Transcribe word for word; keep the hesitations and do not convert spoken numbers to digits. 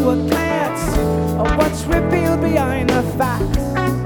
a glance of what's revealed behind the facts.